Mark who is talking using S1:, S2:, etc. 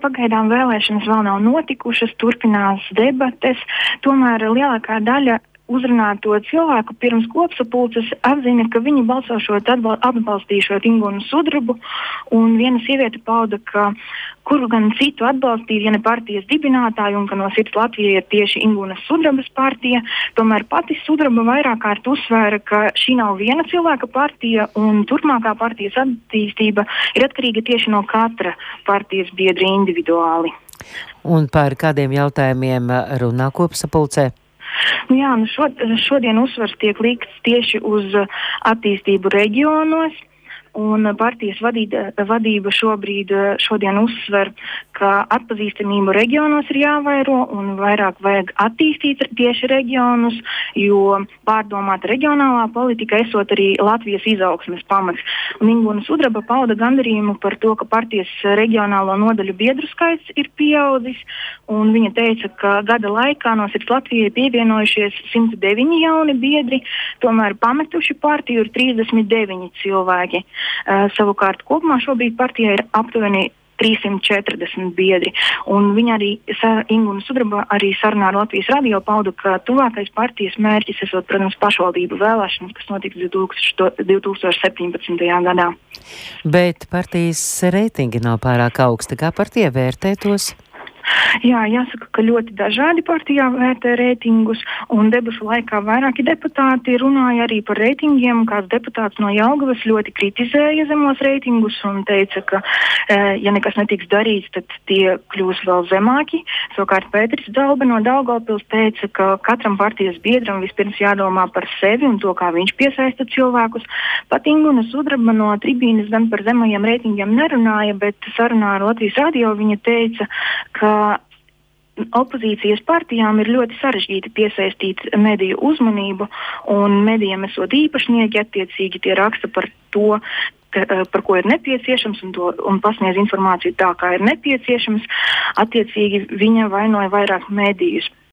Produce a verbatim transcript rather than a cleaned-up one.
S1: pagaidām vēlēšanas vēl nav notikušas, turpinās debates, tomēr lielākā daļa uzrunāto cilvēku pirms kopsapulces atzina, ka viņi balsošot atbalstīšot Ingunu Sudrabu, un viena sieviete pauda, ka kuru gan citu atbalstīt, ja ne partijas dibinātāju, un ka no sirds Latvija ir tieši Ingunas Sudrabas partija. Tomēr pati Sudraba vairāk kārt uzsvēra, ka šī nav viena cilvēka partija, un turpmākā partijas attīstība ir atkarīga tieši no katra partijas biedra individuāli.
S2: Un par kādiem jautājumiem runā kopsapulcē?
S1: Jā, nu šod, šodien uzsvars tiek likts tieši uz attīstību reģionos, un partijas vadība, vadība šobrīd šodien uzsver, ka atpazīstamību reģionos ir jāvairo un vairāk vajag attīstīt tieši reģionus, jo pārdomāta reģionālā politika esot arī Latvijas izaugsmes pamats. Un Inguna Sudraba pauda gandarījumu par to, ka partijas reģionālo nodaļu biedru skaits ir pieaudzis, un viņa teica, ka gada laikā no sirds Latvijai pievienojušies simt deviņi jauni biedri, tomēr pametuši partiju ir trīsdesmit deviņi cilvēki. Uh, savukārt kopumā šobrīd partijā ir aptuveni trīssimt četrdesmit biedri, un viņa arī, Inguna Sudraba, arī sarunā ar Latvijas radio pauda, ka tuvākais partijas mērķis esot, protams, pašvaldību vēlēšanas, kas notiks divi tūkstoši septiņpadsmitajā gadā.
S2: Bet partijas reitingi nav pārāk augsti. Kā partija vērtē tos?
S1: Jā, jāsaka, ka ļoti dažādi partijā vērtē reitingus, un debašu laikā vairāki deputāti runāja arī par reitingiem. Kāds deputāts no Jelgavas ļoti kritizēja zemos reitingus un teica, ka, ja nekas netiks darīts, tad tie kļūs vēl zemāki. Savukārt Pēteris Dalbe no Daugavpils teica, ka katram partijas biedram vispirms jādomā par sevi un to, kā viņš piesaista cilvēkus. Pat Inguna Sudraba no tribīnes gan par zemajiem reitingiem nerunāja, bet sarunā ar Latvijas radio viņa teica, ka opozīcijas partijām ir ļoti sarežģīti piesaistīt mediju uzmanību, un medijiem esot īpašnieki, attiecīgi tie raksta par to, ka, par ko ir nepieciešams, un, to, un pasniedz informāciju tā, kā ir nepieciešams. Attiecīgi viņa vainoja vairāk medijus.